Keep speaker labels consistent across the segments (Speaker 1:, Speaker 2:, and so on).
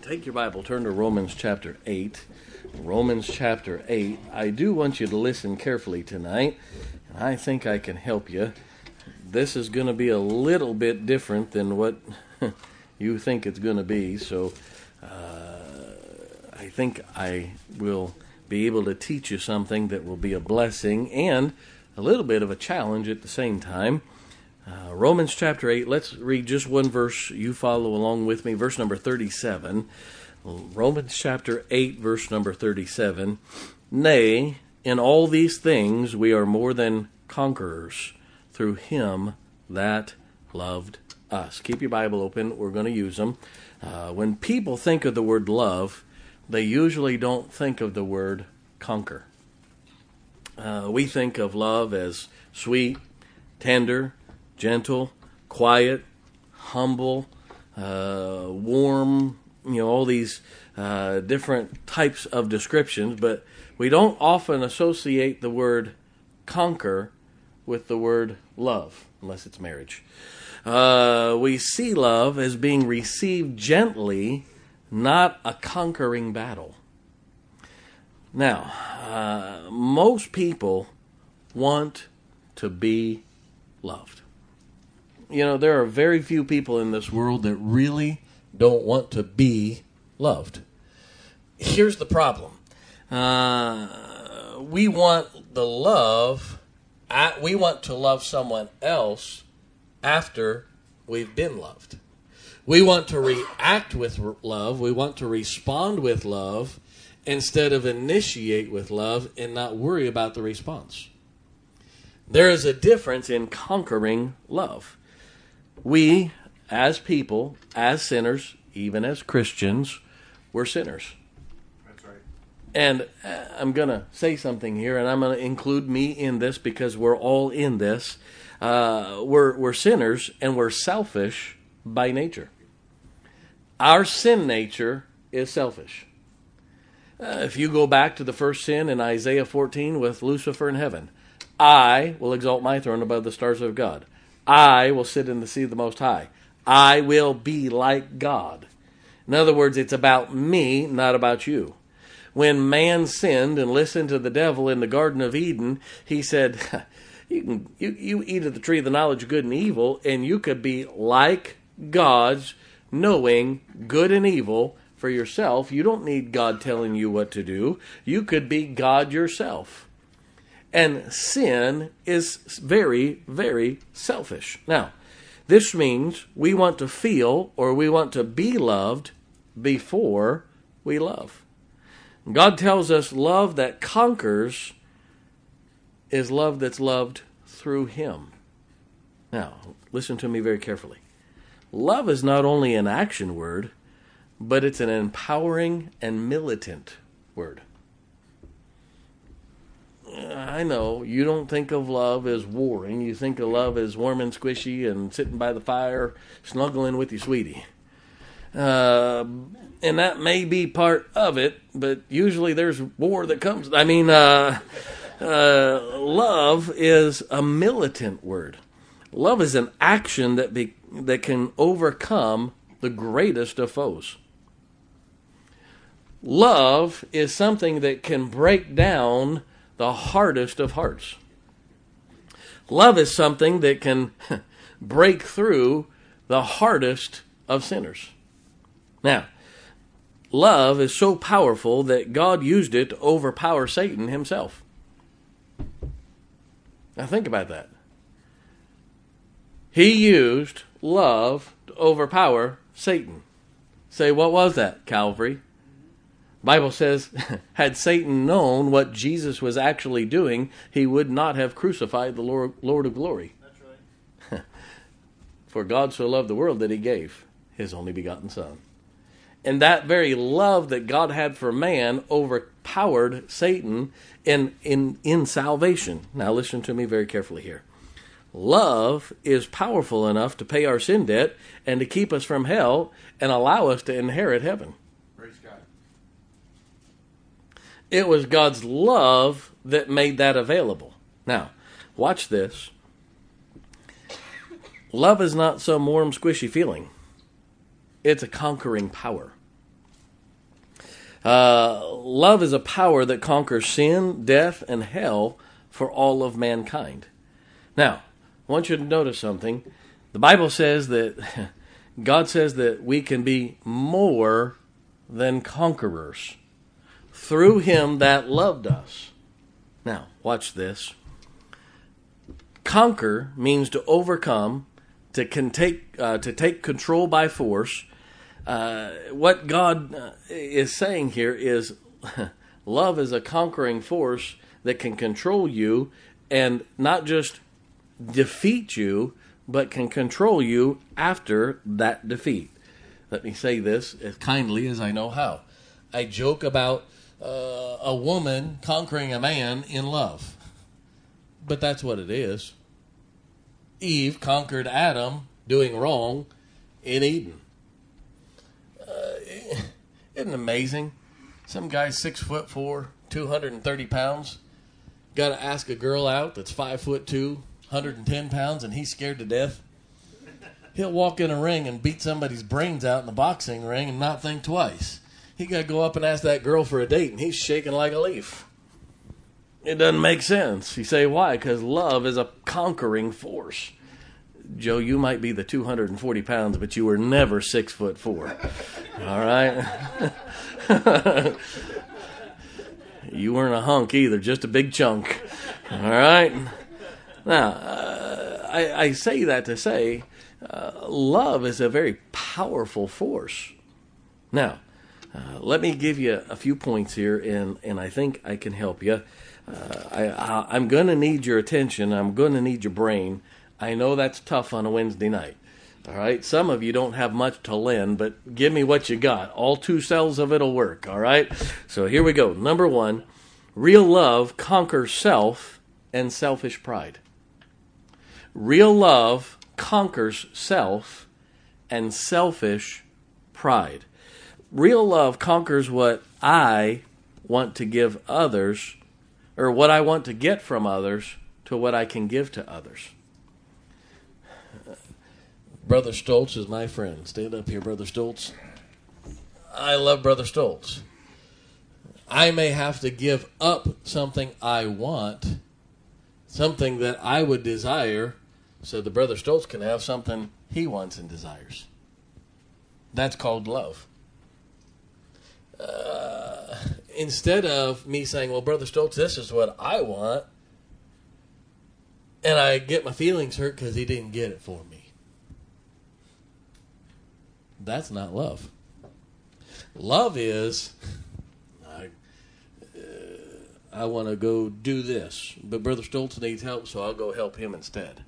Speaker 1: Take your Bible, turn to Romans chapter 8. Romans chapter 8. I do want you to listen carefully tonight, and I think I can help you. This is going to be a little bit different than what you think it's going to be, so I think I will be able to teach you something that will be a blessing and a little bit of a challenge at the same time. Romans chapter 8, let's read just one verse. You follow along with me, verse number 37. Romans chapter 8, verse number 37. Nay, in all these things we are more than conquerors through him that loved us. Keep your Bible open. We're going to use them. When people think of the word love, they usually don't think of the word conquer. We think of love as sweet, tender, gentle, quiet, humble, warm, all these different types of descriptions, but we don't often associate the word conquer with the word love, unless it's marriage. We see love as being received gently, not a conquering battle. Now, most people want to be loved. There are very few people in this world that really don't want to be loved. Here's the problem. We want the love. We want to love someone else after we've been loved. We want to react with love. We want to respond with love instead of initiate with love and not worry about the response. There is a difference in conquering love. We, as people, as sinners, even as Christians, we're sinners.
Speaker 2: That's right.
Speaker 1: And I'm going to say something here, and I'm going to include me in this because we're all in this. We're sinners, and we're selfish by nature. Our sin nature is selfish. If you go back to the first sin in Isaiah 14 with Lucifer in heaven, I will exalt my throne above the stars of God. I will sit in the seat of the Most High. I will be like God. In other words, it's about me, not about you. When man sinned and listened to the devil in the Garden of Eden, he said, you eat of the tree of the knowledge of good and evil, and you could be like God's, knowing good and evil for yourself. You don't need God telling you what to do. You could be God yourself. And sin is very, very selfish. Now, this means we want to feel or we want to be loved before we love. God tells us love that conquers is love that's loved through him. Now, listen to me very carefully. Love is not only an action word, but it's an empowering and militant word. I know you don't think of love as warring. You think of love as warm and squishy and sitting by the fire, snuggling with your sweetie. And that may be part of it, but usually there's war that comes. Love is a militant word. Love is an action that can overcome the greatest of foes. Love is something that can break down the hardest of hearts. Love is something that can break through the hardest of sinners. Now, love is so powerful that God used it to overpower Satan himself. Now think about that. He used love to overpower Satan. Say, what was that, Calvary? Bible says, had Satan known what Jesus was actually doing, he would not have crucified the Lord of glory.
Speaker 2: That's right.
Speaker 1: For God so loved the world that he gave his only begotten Son. And that very love that God had for man overpowered Satan in salvation. Now listen to me very carefully here. Love is powerful enough to pay our sin debt and to keep us from hell and allow us to inherit heaven.
Speaker 2: Praise God.
Speaker 1: It was God's love that made that available. Now, watch this. Love is not some warm, squishy feeling. It's a conquering power. Love is a power that conquers sin, death, and hell for all of mankind. Now, I want you to notice something. The Bible says that God says that we can be more than conquerors through Him that loved us. Now, watch this. Conquer means to overcome, to take control by force. What God is saying here is love is a conquering force that can control you and not just defeat you, but can control you after that defeat. Let me say this as kindly as I know how. I joke about a woman conquering a man in love. But that's what it is. Eve conquered Adam doing wrong in Eden. Isn't it amazing? Some guy's 6'4", 230 pounds. Got to ask a girl out that's 5'2", 110 pounds, and he's scared to death. He'll walk in a ring and beat somebody's brains out in the boxing ring and not think twice. He got to go up and ask that girl for a date, and he's shaking like a leaf. It doesn't make sense. You say, why? Because love is a conquering force. Joe, you might be the 240 pounds, but you were never 6'4". All right? You weren't a hunk either, just a big chunk. All right? Now, I say that to say love is a very powerful force. Now, let me give you a few points here, and I think I can help you. I'm going to need your attention. I'm going to need your brain. I know that's tough on a Wednesday night. All right? Some of you don't have much to lend, but give me what you got. All 2 cells of it will work. All right? So here we go. Number 1, real love conquers self and selfish pride. Real love conquers self and selfish pride. Real love conquers what I want to give others, or what I want to get from others, to what I can give to others. Brother Stoltz is my friend. Stand up here, Brother Stoltz. I love Brother Stoltz. I may have to give up something I want, something that I would desire, so the Brother Stoltz can have something he wants and desires. That's called love. Instead of me saying, well, Brother Stoltz, this is what I want, and I get my feelings hurt because he didn't get it for me. That's not love. Love is, I want to go do this, but Brother Stoltz needs help, so I'll go help him instead.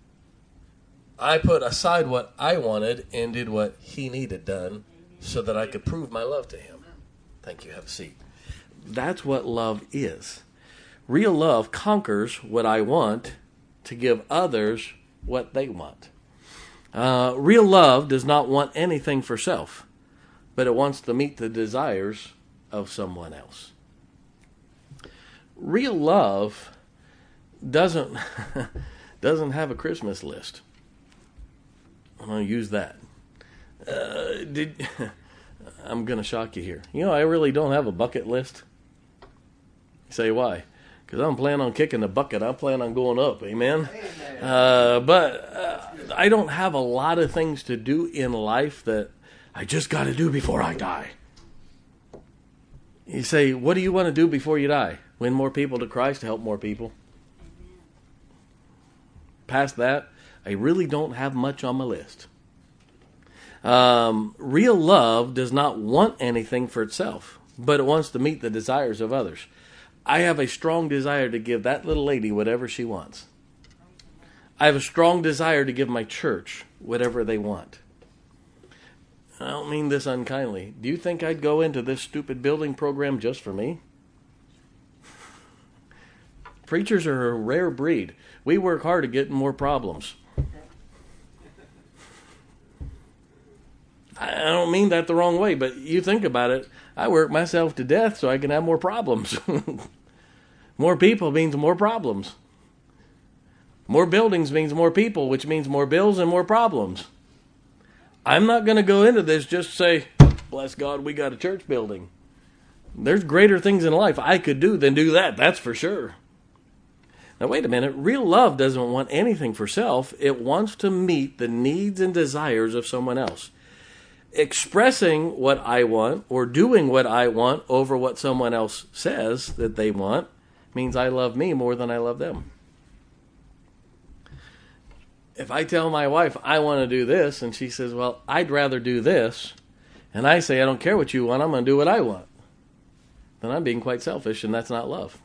Speaker 1: I put aside what I wanted and did what he needed done so that I could prove my love to him. Thank you. Have a seat. That's what love is. Real love conquers what I want to give others what they want. Real love does not want anything for self, but it wants to meet the desires of someone else. Real love doesn't have a Christmas list. I'm going to use that. I'm going to shock you here. You know, I really don't have a bucket list. You say, why? Because I don't plan on kicking the bucket. I plan on going up. Amen? But I don't have a lot of things to do in life that I just got to do before I die. You say, what do you want to do before you die? Win more people to Christ, help more people. Past that, I really don't have much on my list. Real love does not want anything for itself, but it wants to meet the desires of others. I have a strong desire to give that little lady whatever she wants. I have a strong desire to give my church whatever they want. I don't mean this unkindly. Do you think I'd go into this stupid building program just for me? Preachers are a rare breed. We work hard to get more problems. I don't mean that the wrong way, but you think about it. I work myself to death so I can have more problems. More people means more problems. More buildings means more people, which means more bills and more problems. I'm not going to go into this just to say, bless God, we got a church building. There's greater things in life I could do than do that. That's for sure. Now, wait a minute. Real love doesn't want anything for self. It wants to meet the needs and desires of someone else. Expressing what I want or doing what I want over what someone else says that they want means I love me more than I love them. If I tell my wife I want to do this and she says, well, I'd rather do this, and I say I don't care what you want, I'm going to do what I want, then I'm being quite selfish, and that's not love.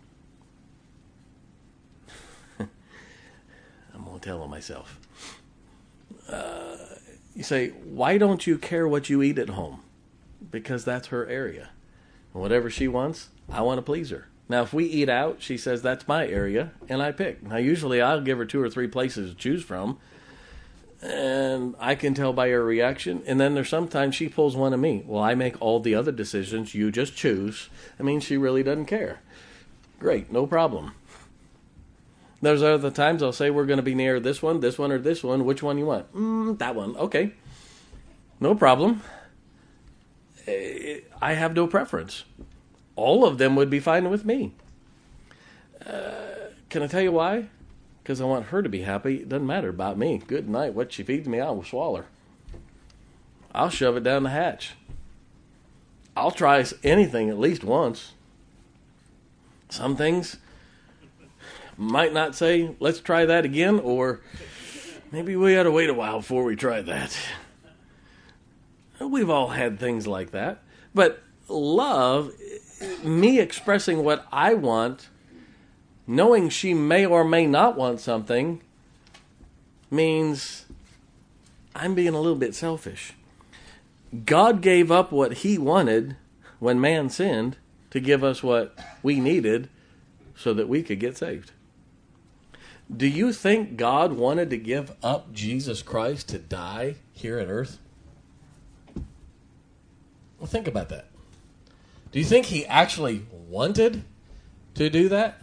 Speaker 1: I'm going to tell on myself. You say, why don't you care what you eat at home? Because that's her area. And whatever she wants, I want to please her. Now, if we eat out, she says, that's my area, and I pick. Now, usually I'll give her 2 or 3 places to choose from, and I can tell by her reaction. And then there's sometimes she pulls one of me. Well, I make all the other decisions. You just choose. I mean, she really doesn't care. Great, no problem. There's other times I'll say, we're going to be near this one, or this one. Which one you want? That one. Okay. No problem. I have no preference. All of them would be fine with me. Can I tell you why? Because I want her to be happy. It doesn't matter about me. Good night. What she feeds me, I'll swallow her. I'll shove it down the hatch. I'll try anything at least once. Some things might not say, let's try that again, or maybe we ought to wait a while before we try that. We've all had things like that. But love, me expressing what I want, knowing she may or may not want something, means I'm being a little bit selfish. God gave up what he wanted when man sinned to give us what we needed so that we could get saved. Do you think God wanted to give up Jesus Christ to die here on earth? Well, think about that. Do you think he actually wanted to do that?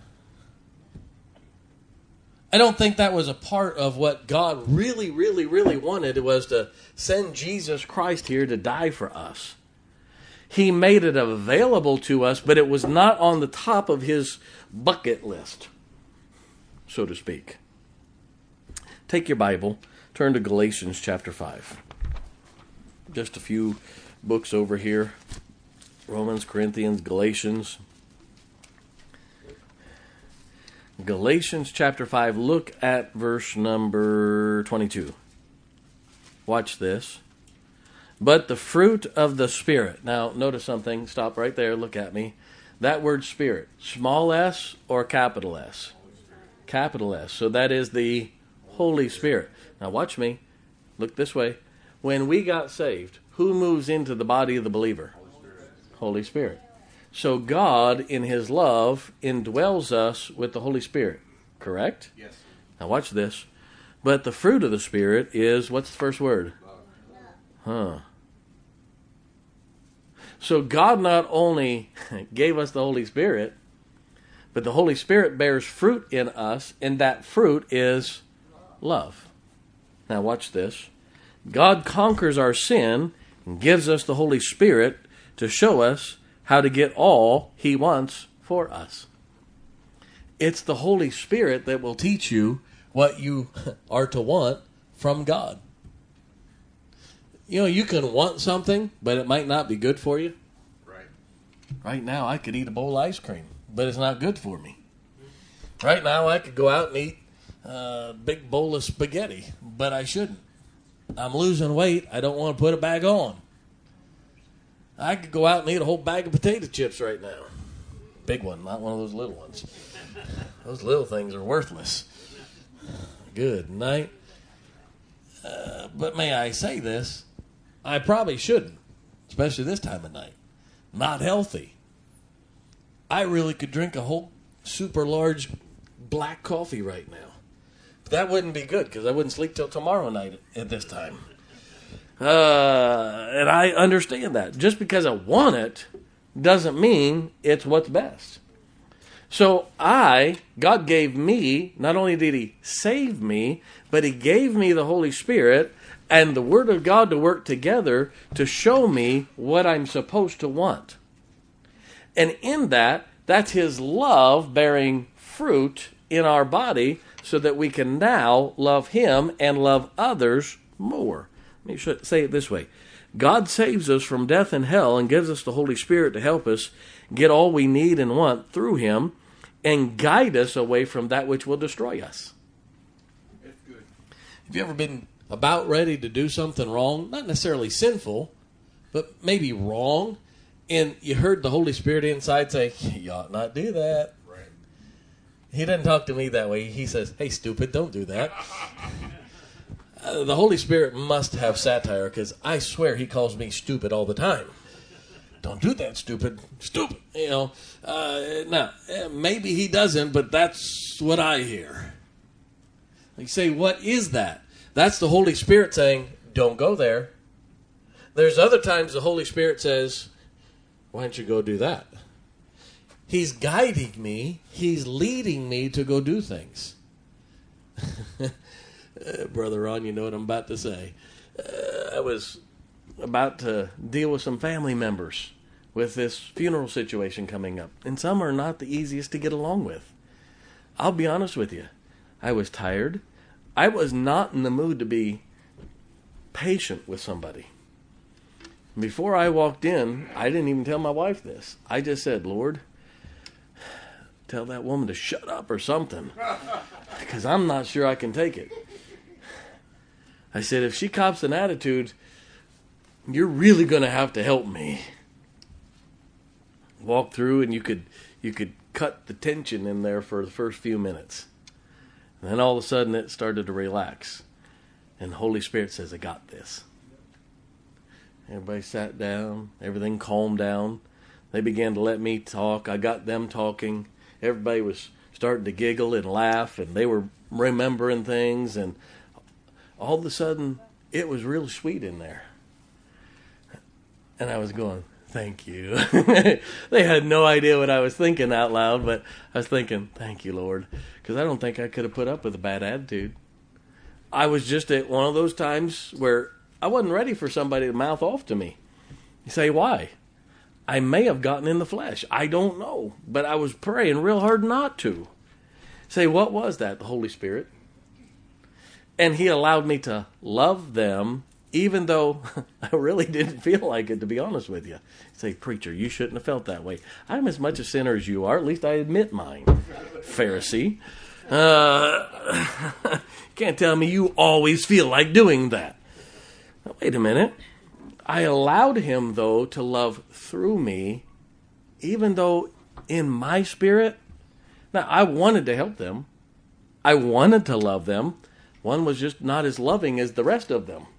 Speaker 1: I don't think that was a part of what God really, really, really wanted, was to send Jesus Christ here to die for us. He made it available to us, but it was not on the top of his bucket list, so to speak. Take your Bible, turn to Galatians chapter 5. Just a few books over here. Romans, Corinthians, Galatians. Galatians chapter 5, look at verse number 22. Watch this. But the fruit of the Spirit. Now, notice something. Stop right there. Look at me. That word Spirit. Small s or capital S? Capital S. So that is the Holy Spirit. Now, watch me. Look this way. When we got saved, who moves into the body of the believer? Holy Spirit. So God, in his love, indwells us with the Holy Spirit. Correct?
Speaker 2: Yes.
Speaker 1: Now watch this. But the fruit of the Spirit is, what's the first word? Huh. So God not only gave us the Holy Spirit, but the Holy Spirit bears fruit in us, and that fruit is love. Now watch this. God conquers our sin and gives us the Holy Spirit to show us how to get all he wants for us. It's the Holy Spirit that will teach you what you are to want from God. You know, you can want something, but it might not be good for you.
Speaker 2: Right.
Speaker 1: Right now, I could eat a bowl of ice cream, but it's not good for me. Right now, I could go out and eat a big bowl of spaghetti, but I shouldn't. I'm losing weight. I don't want to put it back on. I could go out and eat a whole bag of potato chips right now. Big one, not one of those little ones. Those little things are worthless. Good night. But may I say this? I probably shouldn't, especially this time of night. Not healthy. I really could drink a whole super large black coffee right now. But that wouldn't be good because I wouldn't sleep till tomorrow night at this time. And I understand that. Just because I want it doesn't mean it's what's best. So God gave me, not only did he save me, but he gave me the Holy Spirit and the Word of God to work together to show me what I'm supposed to want. And in that, that's his love bearing fruit in our body so that we can now love him and love others more. Let me say it this way. God saves us from death and hell and gives us the Holy Spirit to help us get all we need and want through him and guide us away from that which will destroy us.
Speaker 2: It's good.
Speaker 3: Have you ever been about ready to do something wrong? Not necessarily sinful, but maybe wrong. And you heard the Holy Spirit inside say, you ought not do that.
Speaker 2: Right.
Speaker 3: He doesn't talk to me that way. He says, hey, stupid, don't do that. The Holy Spirit must have satire because I swear he calls me stupid all the time. Don't do that, stupid. Stupid. Now, maybe he doesn't, but that's what I hear. You say, what is that? That's the Holy Spirit saying, don't go there. There's other times the Holy Spirit says, why don't you go do that? He's guiding me. He's leading me to go do things. Brother Ron, you know what I'm about to say. I was about to deal with some family members with this funeral situation coming up. And some are not the easiest to get along with. I'll be honest with you. I was tired. I was not in the mood to be patient with somebody. Before I walked in, I didn't even tell my wife this. I just said, Lord, tell that woman to shut up or something, because I'm not sure I can take it. I said, if she cops an attitude, you're really going to have to help me. Walk through and you could cut the tension in there for the first few minutes. And then all of a sudden it started to relax. And the Holy Spirit says, I got this. Everybody sat down. Everything calmed down. They began to let me talk. I got them talking. Everybody was starting to giggle and laugh, and they were remembering things. And all of a sudden, it was real sweet in there. And I was going, thank you. They had no idea what I was thinking out loud, but I was thinking, thank you, Lord. Because I don't think I could have put up with a bad attitude. I was just at one of those times where I wasn't ready for somebody to mouth off to me. You say, why? I may have gotten in the flesh. I don't know. But I was praying real hard not to. Say, what was that? The Holy Spirit. And he allowed me to love them, even though I really didn't feel like it, to be honest with you. You say, preacher, you shouldn't have felt that way. I'm as much a sinner as you are. At least I admit mine. Pharisee. Can't tell me you always feel like doing that. Now, wait a minute. I allowed him, though, to love through me, even though in my spirit, now I wanted to help them. I wanted to love them. One was just not as loving as the rest of them.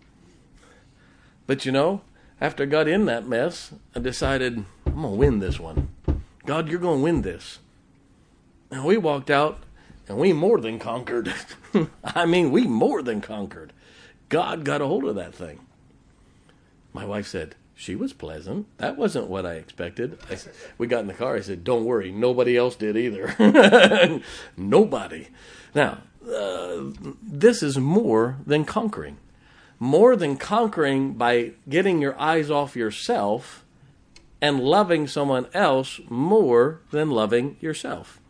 Speaker 3: But after I got in that mess, I decided, I'm going to win this one. God, you're going to win this. And we walked out, and we more than conquered. I mean, we more than conquered. God got a hold of that thing. My wife said, she was pleasant. That wasn't what I expected. We got in the car. I said, don't worry. Nobody else did either. Nobody. Now, this is more than conquering. More than conquering by getting your eyes off yourself and loving someone else more than loving yourself.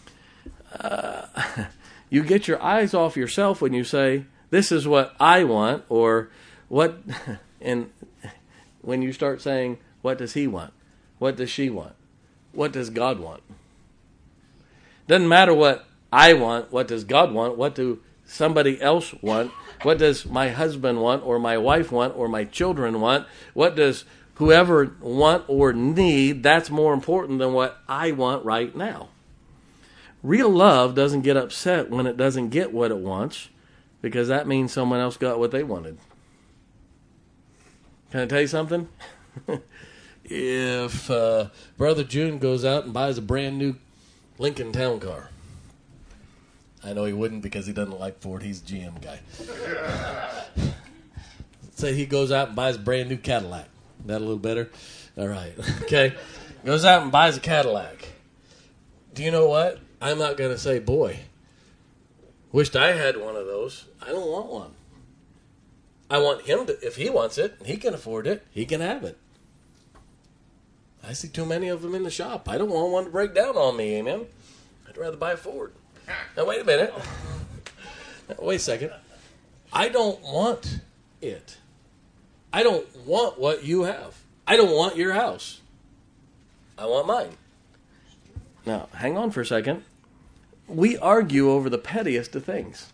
Speaker 3: You get your eyes off yourself when you say, this is what I want, or what, and when you start saying, what does he want? What does she want? What does God want? Doesn't matter what I want. What does God want? What do somebody else want? What does my husband want, or my wife want, or my children want? What does whoever want or need? That's more important than what I want right now. Real love doesn't get upset when it doesn't get what it wants, because that means someone else got what they wanted. Can I tell you something? If Brother June goes out and buys a brand new Lincoln Town Car, I know he wouldn't because he doesn't like Ford. He's a GM guy. Say he goes out and buys a brand new Cadillac. That a little better? All right. Okay. Goes out and buys a Cadillac. Do you know what? I'm not going to say, boy, wished I had one of those. I don't want one. I want him to, if he wants it, he can afford it, he can have it.
Speaker 1: I see too many of them in the shop. I don't want one to break down on me, amen? I'd rather buy a Ford. Now, wait a minute. Now, wait a second. I don't want it. I don't want what you have. I don't want your house. I want mine. Now, hang on for a second. We argue over the pettiest of things.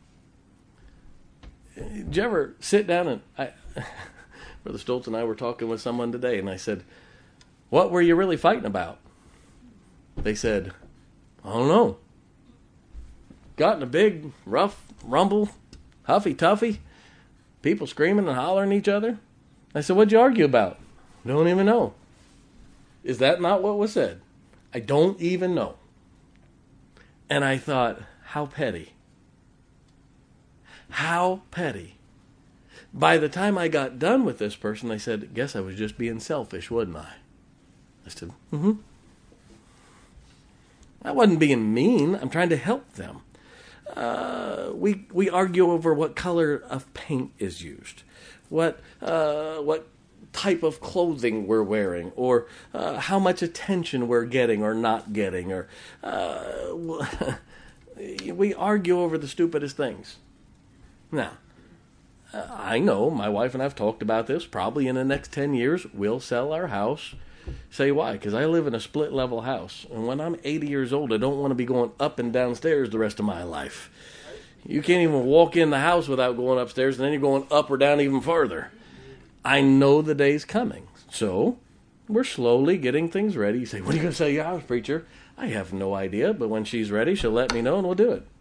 Speaker 1: Did you ever sit down and... Brother Stoltz and I were talking with someone today, and I said, what were you really fighting about? They said, I don't know. Got in a big, rough rumble, huffy-tuffy, people screaming and hollering at each other. I said, what'd you argue about? Don't even know. Is that not what was said? I don't even know. And I thought, how petty. How petty. By the time I got done with this person, they said, guess I was just being selfish, wasn't I? I said, I wasn't being mean. I'm trying to help them. We argue over what color of paint is used, what type of clothing we're wearing, or how much attention we're getting or not getting, or we argue over the stupidest things. Now, I know my wife and I have talked about this. Probably in the next 10 years, we'll sell our house. Say why? Because I live in a split-level house. And when I'm 80 years old, I don't want to be going up and downstairs the rest of my life. You can't even walk in the house without going upstairs, and then you're going up or down even farther. I know the day's coming. So we're slowly getting things ready. You say, what are you going to sell your house, preacher? I have no idea, but when she's ready, she'll let me know, and we'll do it.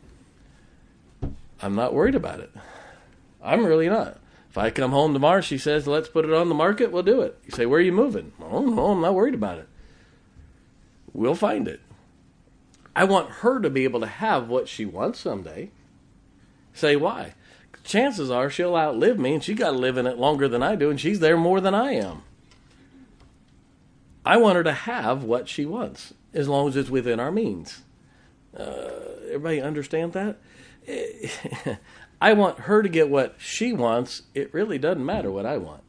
Speaker 1: I'm not worried about it. I'm really not. If I come home tomorrow, she says, let's put it on the market, we'll do it. You say, where are you moving? Oh, no, I'm not worried about it. We'll find it. I want her to be able to have what she wants someday. Say, why? Chances are she'll outlive me, and she got to live in it longer than I do, and she's there more than I am. I want her to have what she wants, as long as it's within our means. Everybody understand that? I want her to get what she wants. It really doesn't matter what I want.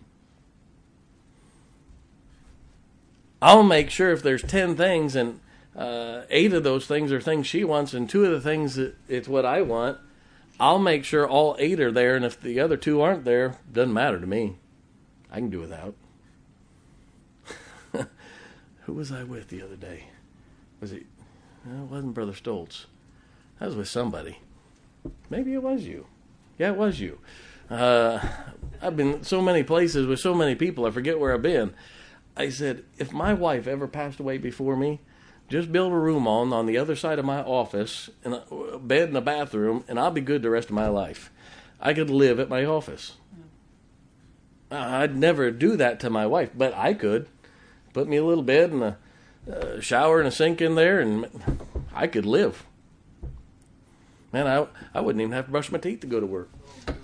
Speaker 1: I'll make sure if there's 10 things and 8 of those things are things she wants and 2 of the things it's what I want, I'll make sure all 8 are there, and if the other 2 aren't there, doesn't matter to me. I can do without. Who was I with the other day? It wasn't Brother Stoltz. I was with somebody. Maybe it was you. Yeah, it was you. I've been so many places with so many people, I forget where I've been. I said, if my wife ever passed away before me, just build a room on the other side of my office, and a bed and a bathroom, and I'll be good the rest of my life. I could live at my office. I'd never do that to my wife, but I could. Put me a little bed and a shower and a sink in there, and I could live. Man, I wouldn't even have to brush my teeth to go to work.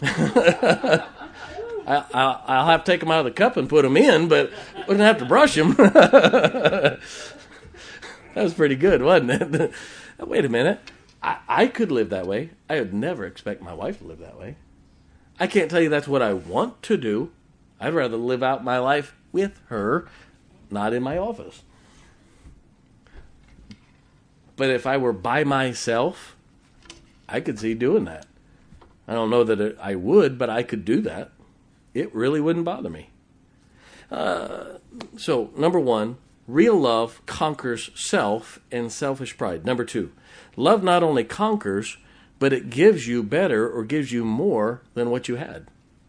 Speaker 1: I'll have to take them out of the cup and put them in, but wouldn't have to brush them. That was pretty good, wasn't it? Wait a minute. I could live that way. I would never expect my wife to live that way. I can't tell you that's what I want to do. I'd rather live out my life with her, not in my office. But if I were by myself, I could see doing that. I don't know that I would, but I could do that. It really wouldn't bother me. So, number 1, real love conquers self and selfish pride. Number 2, love not only conquers, but it gives you better or gives you more than what you had.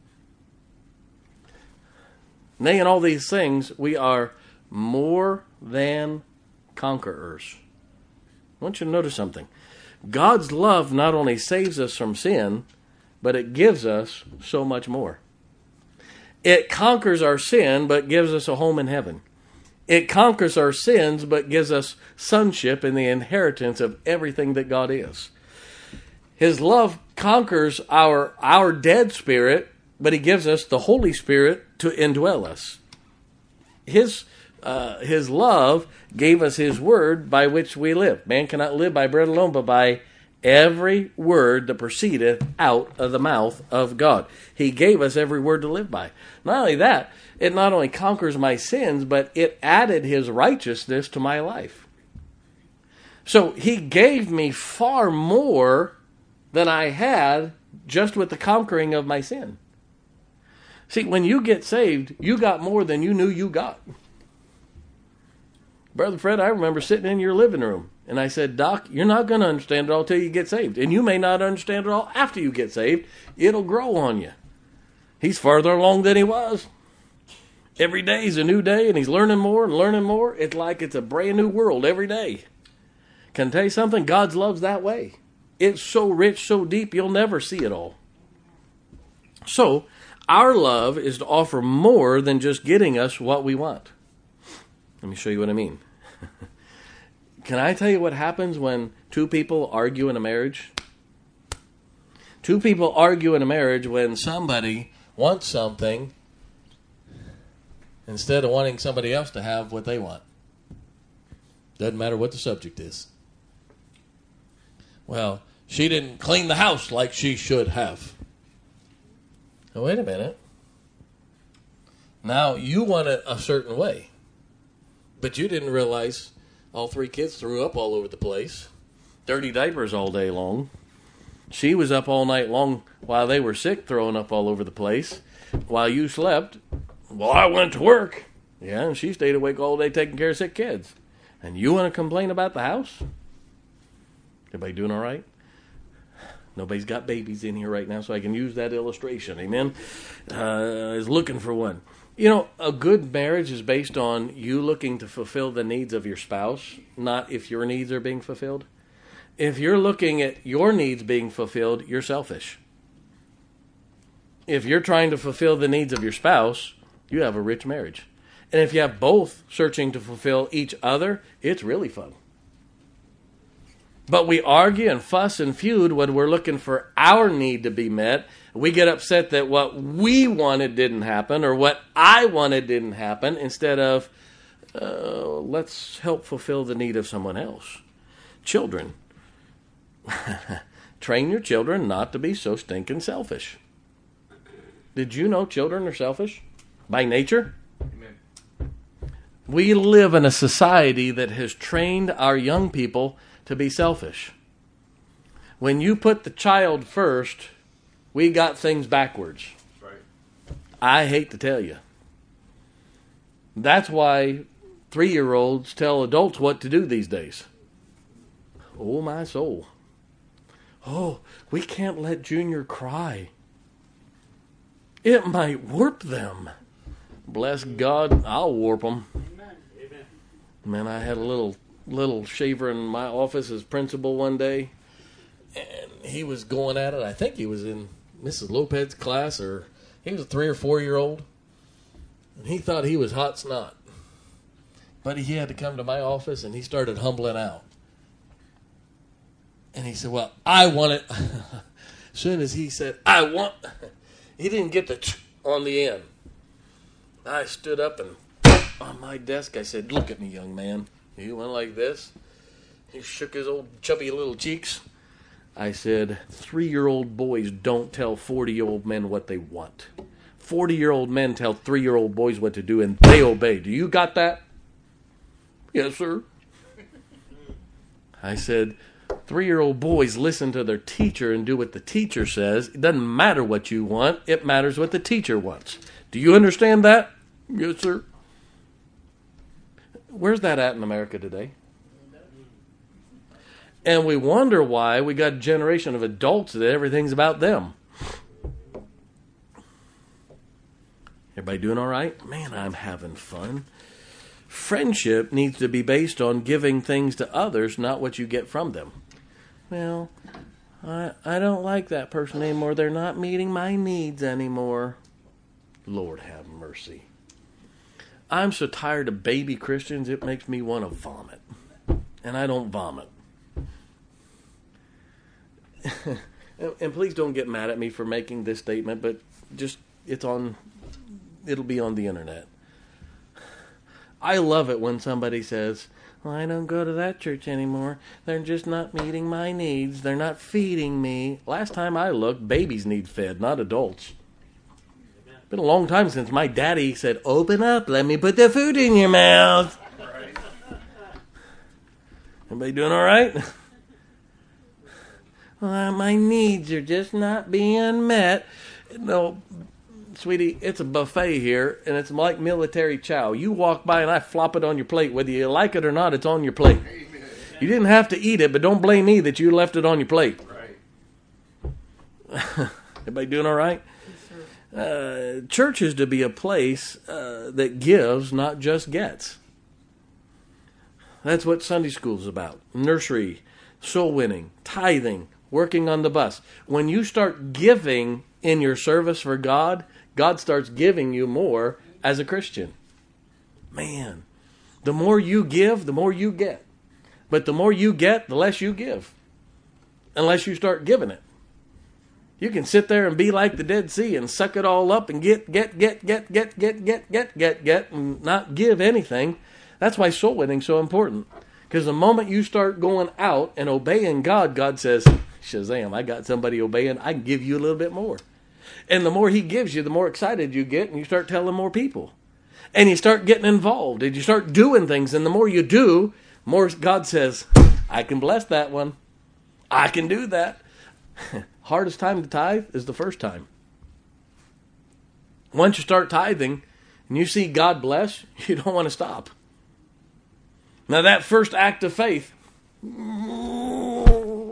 Speaker 1: Nay, in all these things, we are more than conquerors. I want you to notice something. God's love not only saves us from sin, but it gives us so much more. It conquers our sin, but gives us a home in heaven. It conquers our sins, but gives us sonship and the inheritance of everything that God is. His love conquers our dead spirit, but He gives us the Holy Spirit to indwell us. His love gave us His word by which we live. Man cannot live by bread alone, but by Every word that proceedeth out of the mouth of God. He gave us every word to live by. Not only that, it not only conquers my sins, but it added his righteousness to my life. So he gave me far more than I had just with the conquering of my sin. See, when you get saved, you got more than you knew you got. Brother Fred, I remember sitting in your living room, and I said, Doc, you're not going to understand it all till you get saved. And you may not understand it all after you get saved. It'll grow on you. He's farther along than he was. Every day is a new day, and he's learning more and learning more. It's like it's a brand new world every day. Can I tell you something? God's love's that way. It's so rich, so deep, you'll never see it all. So, our love is to offer more than just getting us what we want. Let me show you what I mean. Can I tell you what happens when two people argue in a marriage? Two people argue in a marriage when somebody wants something instead of wanting somebody else to have what they want. Doesn't matter what the subject is. Well, she didn't clean the house like she should have. Now, wait a minute. Now, you want it a certain way, but you didn't realize all three kids threw up all over the place. Dirty diapers all day long. She was up all night long while they were sick, throwing up all over the place. While you slept, well, I went to work. Yeah, and she stayed awake all day taking care of sick kids. And you want to complain about the house? Everybody doing all right? Nobody's got babies in here right now, so I can use that illustration. Amen? Is looking for one. You know, a good marriage is based on you looking to fulfill the needs of your spouse, not if your needs are being fulfilled. If you're looking at your needs being fulfilled, you're selfish. If you're trying to fulfill the needs of your spouse, you have a rich marriage. And if you have both searching to fulfill each other, it's really fun. But we argue and fuss and feud when we're looking for our need to be met. We get upset that what we wanted didn't happen or what I wanted didn't happen instead of, let's help fulfill the need of someone else. Children. Train your children not to be so stinking selfish. Did you know children are selfish by nature?
Speaker 2: Amen.
Speaker 1: We live in a society that has trained our young people to be selfish. When you put the child first, we got things backwards.
Speaker 2: That's right.
Speaker 1: I hate to tell you. That's why 3-year-olds tell adults what to do these days. Oh, my soul. Oh, we can't let Junior cry. It might warp them. Bless God, I'll warp them.
Speaker 2: Amen.
Speaker 1: Man, I had a little shaver in my office as principal one day, and he was going at it. I think he was in Mrs. Lopez's class, or he was a 3 or 4-year-old, and he thought he was hot snot. But he had to come to my office, and he started humbling out. And he said, well, I want it. As soon as he said, I want, he didn't get the on the end. I stood up and on my desk, I said, look at me, young man. He went like this. He shook his old chubby little cheeks. I said, 3-year-old boys don't tell 40-year-old men what they want. 40-year-old men tell 3-year-old boys what to do, and they obey. Do you got that? Yes, sir. I said, 3-year-old boys listen to their teacher and do what the teacher says. It doesn't matter what you want. It matters what the teacher wants. Do you understand that? Yes, sir. Where's that at in America today? And we wonder why we got a generation of adults that everything's about them. Everybody doing all right? Man, I'm having fun. Friendship needs to be based on giving things to others, not what you get from them. Well, I don't like that person anymore. They're not meeting my needs anymore. Lord have mercy. I'm so tired of baby Christians, it makes me want to vomit. And I don't vomit. And please don't get mad at me for making this statement, but just, it'll be on the internet. I love it when somebody says,
Speaker 3: Well, I don't go to that church anymore. They're just not meeting my needs. They're not feeding me. Last time I looked, babies need fed, not adults. Been a long time since my daddy said, "Open up, let me put the food in your mouth."
Speaker 2: Right.
Speaker 3: Everybody doing all right? Well, my needs are just not being met. No, sweetie, it's a buffet here, and it's like military chow. You walk by and I flop it on your plate. Whether you like it or not, it's on your plate.
Speaker 2: Amen.
Speaker 3: You didn't have to eat it, but don't blame me that you left it on your plate.
Speaker 2: Right.
Speaker 3: Everybody doing all right? Church is to be a place that gives, not just gets. That's what Sunday school is about. Nursery, soul winning, tithing, working on the bus. When you start giving in your service for God, God starts giving you more as a Christian. Man, the more you give, the more you get. But the more you get, the less you give. Unless you start giving it. You can sit there and be like the Dead Sea and suck it all up and get, and not give anything. That's why soul winning's so important. Because the moment you start going out and obeying God, God says, Shazam, I got somebody obeying. I can give you a little bit more. And the more He gives you, the more excited you get, and you start telling more people. And you start getting involved, and you start doing things. And the more you do, more God says, I can bless that one. I can do that. Hardest time to tithe is the first time. Once you start tithing and you see God bless, you don't want to stop. Now that first act of faith, kind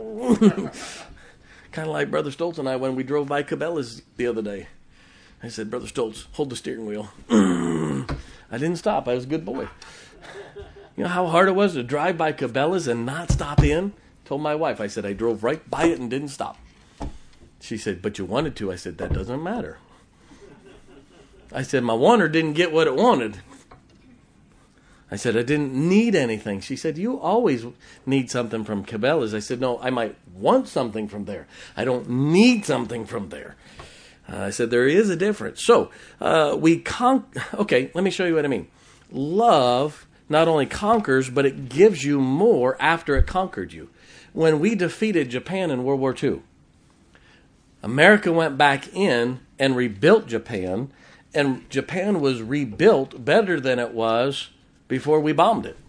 Speaker 3: of like Brother Stoltz and I when we drove by Cabela's the other day. I said, Brother Stoltz, hold the steering wheel. I didn't stop. I was a good boy. You know how hard it was to drive by Cabela's and not stop in? Told my wife, I said, I drove right by it and didn't stop. She said, but you wanted to. I said, that doesn't matter. I said, my wanter didn't get what it wanted. I said, I didn't need anything. She said, you always need something from Cabela's. I said, no, I might want something from there. I don't need something from there. I said, there is a difference. So, okay, let me show you what I mean. Love not only conquers, but it gives you more after it conquered you. When we defeated Japan in World War II, America went back in and rebuilt Japan, and Japan was rebuilt better than it was before we bombed it.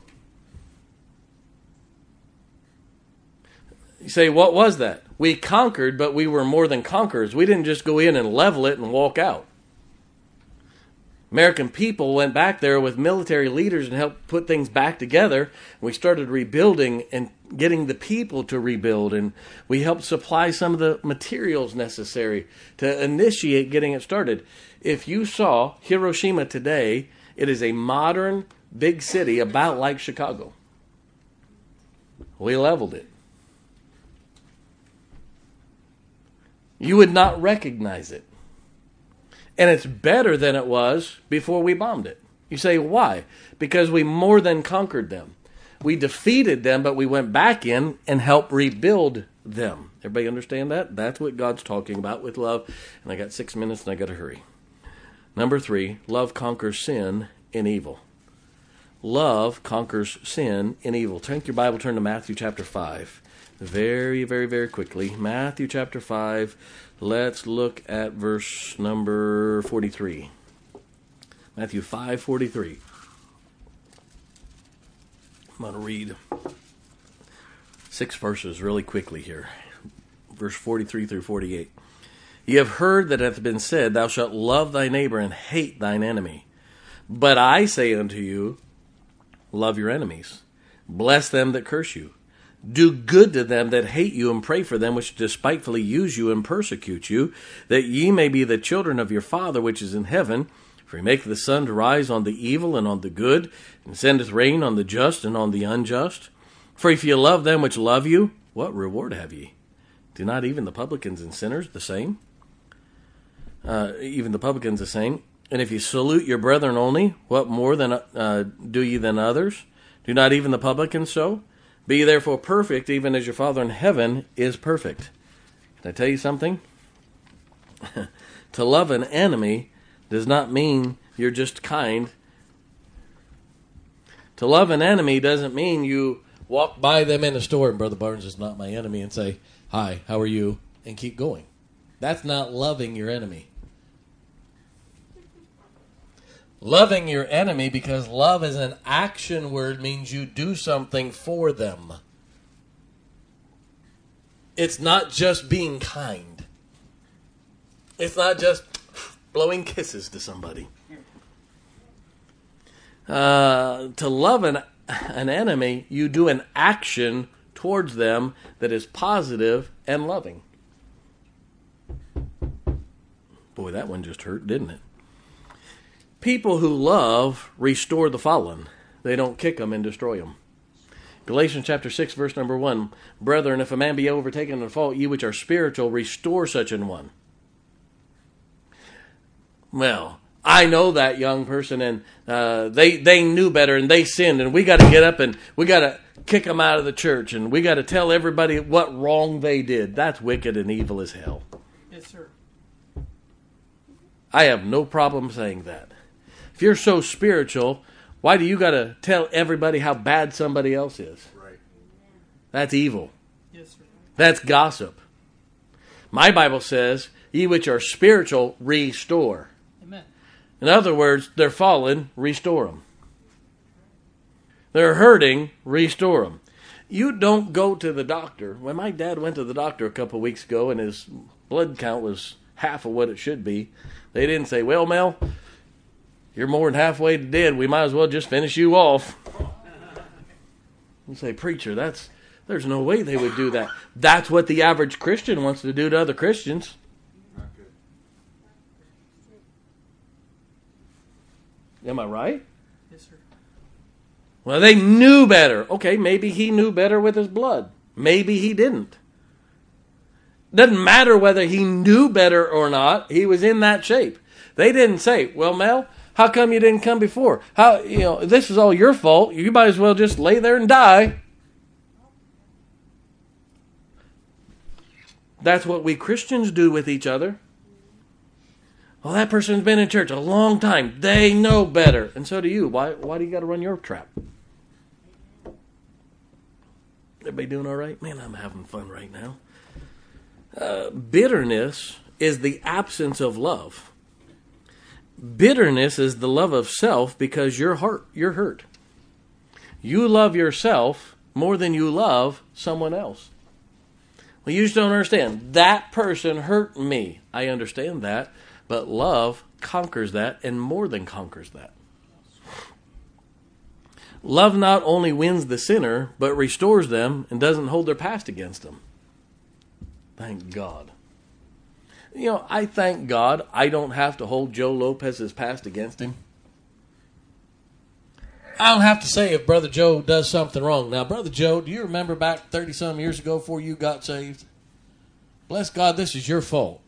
Speaker 3: You say, what was that? We conquered, but we were more than conquerors. We didn't just go in and level it and walk out. American people went back there with military leaders and helped put things back together. We started rebuilding and getting the people to rebuild, and we helped supply some of the materials necessary to initiate getting it started. If you saw Hiroshima today, it is a modern big city about like Chicago. We leveled it. You would not recognize it. And it's better than it was before we bombed it. You say, why? Because we more than conquered them. We defeated them, but we went back in and helped rebuild them. Everybody understand that? That's what God's talking about with love. And I got 6 minutes and I got to hurry. Number 3, love conquers sin and evil. Love conquers sin and evil. Take your Bible, turn to Matthew chapter 5. Very, very, very quickly. Matthew chapter 5. Let's look at verse number 43. Matthew 5:43. I'm going to read 6 verses really quickly here. Verse 43 through 48. Ye have heard that it hath been said, Thou shalt love thy neighbor and hate thine enemy. But I say unto you, love your enemies. Bless them that curse you. Do good to them that hate you, and pray for them which despitefully use you and persecute you, that ye may be the children of your Father which is in heaven. For he maketh the sun to rise on the evil and on the good, and sendeth rain on the just and on the unjust. For if ye love them which love you, what reward have ye? Do not even the publicans and sinners the same? Even the publicans the same. And if ye salute your brethren only, what more than do ye than others? Do not even the publicans so? Be ye therefore perfect, even as your Father in heaven is perfect. Can I tell you something? To love an enemy does not mean you're just kind.
Speaker 1: To love an enemy doesn't mean you walk by them in the store and Brother Barnes is not my enemy and say, "Hi, how are you?" and keep going. That's not loving your enemy. Loving your enemy, because love is an action word, means you do something for them. It's not just being kind. It's not just blowing kisses to somebody. To love an enemy, you do an action towards them that is positive and loving. Boy, that one just hurt, didn't it? People who love restore the fallen. They don't kick them and destroy them. Galatians chapter 6, verse number 1. Brethren, if a man be overtaken in a fault, ye which are spiritual, restore such an one. Well, I know that young person, and they knew better, and they sinned, and we got to get up and we got to kick them out of the church, and we got to tell everybody what wrong they did. That's wicked and evil as hell.
Speaker 2: Yes, sir.
Speaker 1: I have no problem saying that. If you're so spiritual, why do you got to tell everybody how bad somebody else is?
Speaker 2: Right.
Speaker 1: That's evil.
Speaker 2: Yes, sir.
Speaker 1: That's gossip. My Bible says, ye which are spiritual, restore.
Speaker 2: Amen.
Speaker 1: In other words, they're fallen, restore them. They're hurting, restore them. You don't go to the doctor. When my dad went to the doctor a couple of weeks ago and his blood count was half of what it should be, they didn't say, "Well, Mel, you're more than halfway dead. We might as well just finish you off." You say, "Preacher, there's no way they would do that." That's what the average Christian wants to do to other Christians.
Speaker 2: Not good.
Speaker 1: Am I right?
Speaker 2: Yes, sir.
Speaker 1: Well, they knew better. Okay, maybe he knew better with his blood. Maybe he didn't. Doesn't matter whether he knew better or not. He was in that shape. They didn't say, "Well, Mel, how come you didn't come before? This is all your fault. You might as well just lay there and die." That's what we Christians do with each other. Well, that person's been in church a long time. They know better. And so do you. Why do you got to run your trap? Everybody doing all right? Man, I'm having fun right now. Bitterness is the absence of love. Bitterness is the love of self because you're hurt. You love yourself more than you love someone else. Well, you just don't understand. That person hurt me. I understand that. But love conquers that and more than conquers that. Love not only wins the sinner, but restores them and doesn't hold their past against them. Thank God. I thank God I don't have to hold Joe Lopez's past against him. I don't have to say if Brother Joe does something wrong. Now, Brother Joe, do you remember back 30-some years ago before you got saved? Bless God, this is your fault.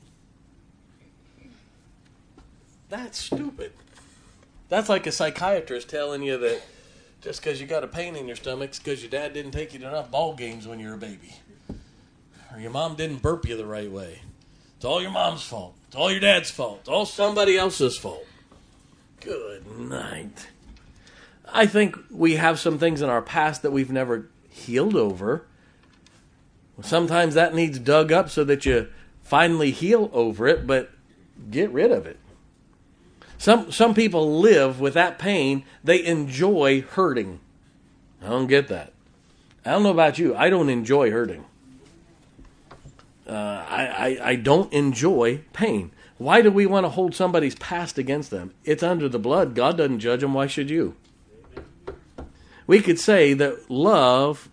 Speaker 1: That's stupid. That's like a psychiatrist telling you that just because you got a pain in your stomach, it's because your dad didn't take you to enough ball games when you were a baby. Or your mom didn't burp you the right way. It's all your mom's fault. It's all your dad's fault. It's all somebody else's fault. Good night. I think we have some things in our past that we've never healed over. Sometimes that needs dug up so that you finally heal over it, but get rid of it. Some people live with that pain. They enjoy hurting. I don't get that. I don't know about you. I don't enjoy hurting. I don't enjoy pain. Why do we want to hold somebody's past against them? It's under the blood. God doesn't judge them. Why should you? We could say that love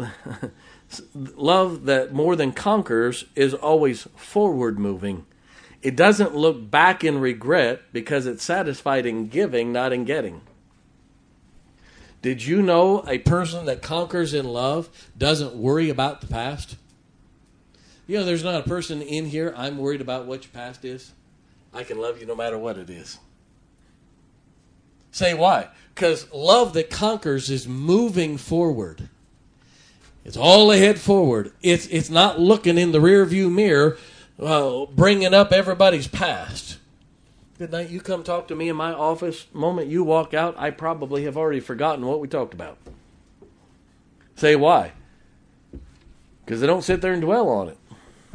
Speaker 1: that more than conquers is always forward moving. It doesn't look back in regret because it's satisfied in giving, not in getting. Did you know a person that conquers in love doesn't worry about the past? There's not a person in here, I'm worried about what your past is. I can love you no matter what it is. Say why? Because love that conquers is moving forward. It's all ahead forward. It's not looking in the rearview mirror, bringing up everybody's past.
Speaker 3: Good night. You come talk to me in my office. Moment you walk out, I probably have already forgotten what we talked about. Say why? Because I don't sit there and dwell on it.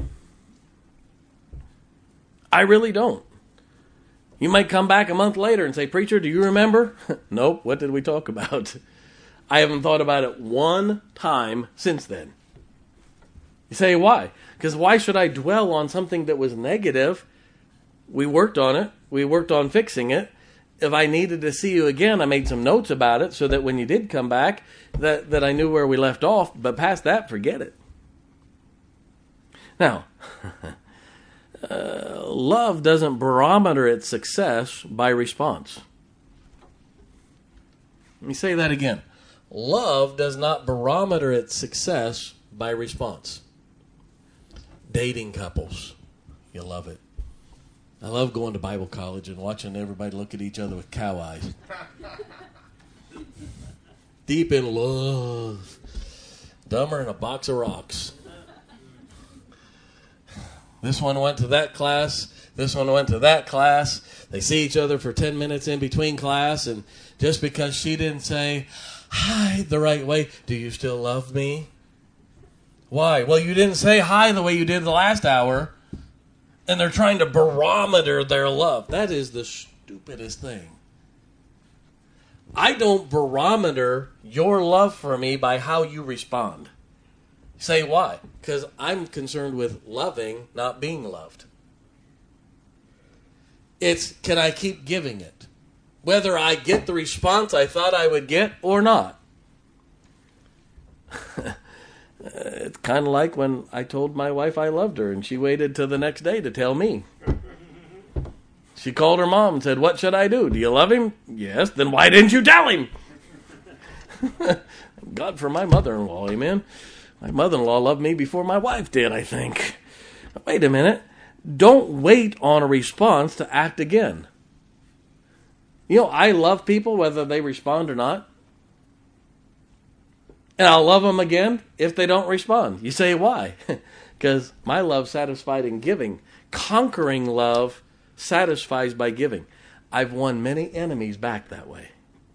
Speaker 3: I really don't. You might come back a month later and say, Preacher, do you remember? Nope. What did we talk about? I haven't thought about it one time since then. You say, why? Because why should I dwell on something that was negative? We worked on it. We worked on fixing it. If I needed to see you again, I made some notes about it so that when you did come back, that I knew where we left off. But past that, forget it. Now, love doesn't barometer its success by response. Let me say that again. Love does not barometer its success by response. Dating couples, you love it. I love going to Bible college and watching everybody look at each other with cow eyes. Deep in love. Dumber than a box of rocks. This one went to that class. This one went to that class. They see each other for 10 minutes in between class, and just because she didn't say hi the right way, do you still love me? Why? Well, you didn't say hi the way you did the last hour, and they're trying to barometer their love. That is the stupidest thing. I don't barometer your love for me by how you respond. Say why? Because I'm concerned with loving, not being loved. It's, can I keep giving it? Whether I get the response I thought I would get or not. It's kind of like when I told my wife I loved her and she waited till the next day to tell me. She called her mom and said, what should I do? Do you love him? Yes. Then why didn't you tell him? God for my mother-in-law, amen. My mother-in-law loved me before my wife did, I think. Wait a minute. Don't wait on a response to act again. You know, I love people whether they respond or not. And I'll love them again if they don't respond. You say, why? Because my love satisfied in giving. Conquering love satisfies by giving. I've won many enemies back that way.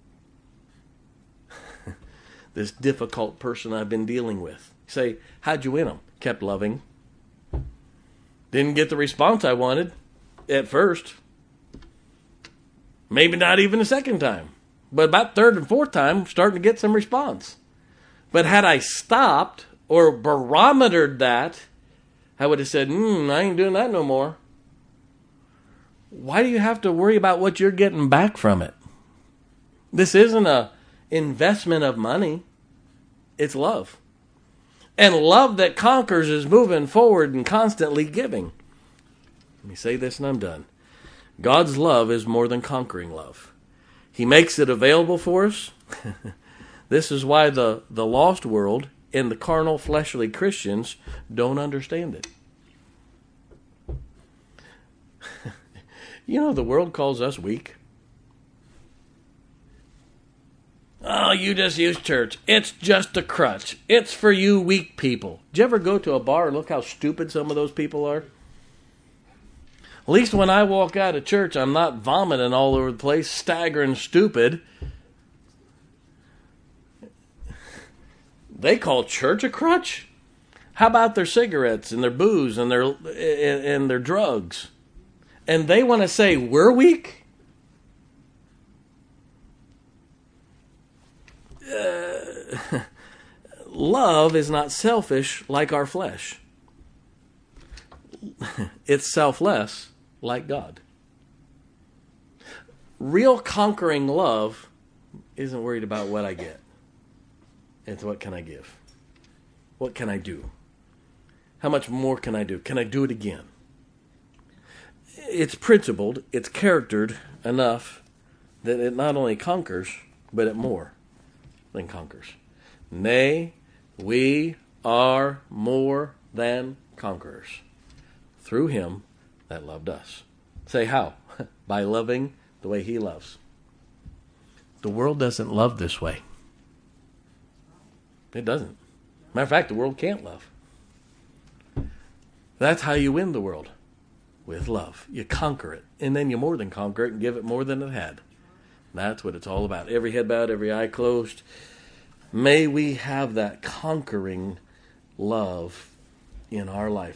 Speaker 3: This difficult person I've been dealing with. You say, how'd you win them? Kept loving. Didn't get the response I wanted at first. Maybe not even the second time. But about third and fourth time, I'm starting to get some response. But had I stopped or barometered that, I would have said, I ain't doing that no more. Why do you have to worry about what you're getting back from it? This isn't an investment of money. It's love. And love that conquers is moving forward and constantly giving. Let me say this and I'm done. God's love is more than conquering love. He makes it available for us. This is why the lost world and the carnal, fleshly Christians don't understand it. You know, the world calls us weak. Oh, you just use church. It's just a crutch. It's for you weak people. Did you ever go to a bar and look how stupid some of those people are? At least when I walk out of church, I'm not vomiting all over the place, staggering stupid. They call church a crutch? How about their cigarettes and their booze and their drugs? And they want to say we're weak? Love is not selfish like our flesh. It's selfless like God. Real conquering love isn't worried about what I get. It's what can I give? What can I do? How much more can I do? Can I do it again? It's principled, it's charactered enough that it not only conquers, but it more than conquers. Nay, we are more than conquerors through him that loved us. Say how? By loving the way he loves. The world doesn't love this way. It doesn't. Matter of fact, the world can't love. That's how you win the world.
Speaker 1: with love. You conquer it, and then you more than conquer it and give it more than it had. That's what it's all about. Every head bowed, every eye closed. May we have that conquering love in our life.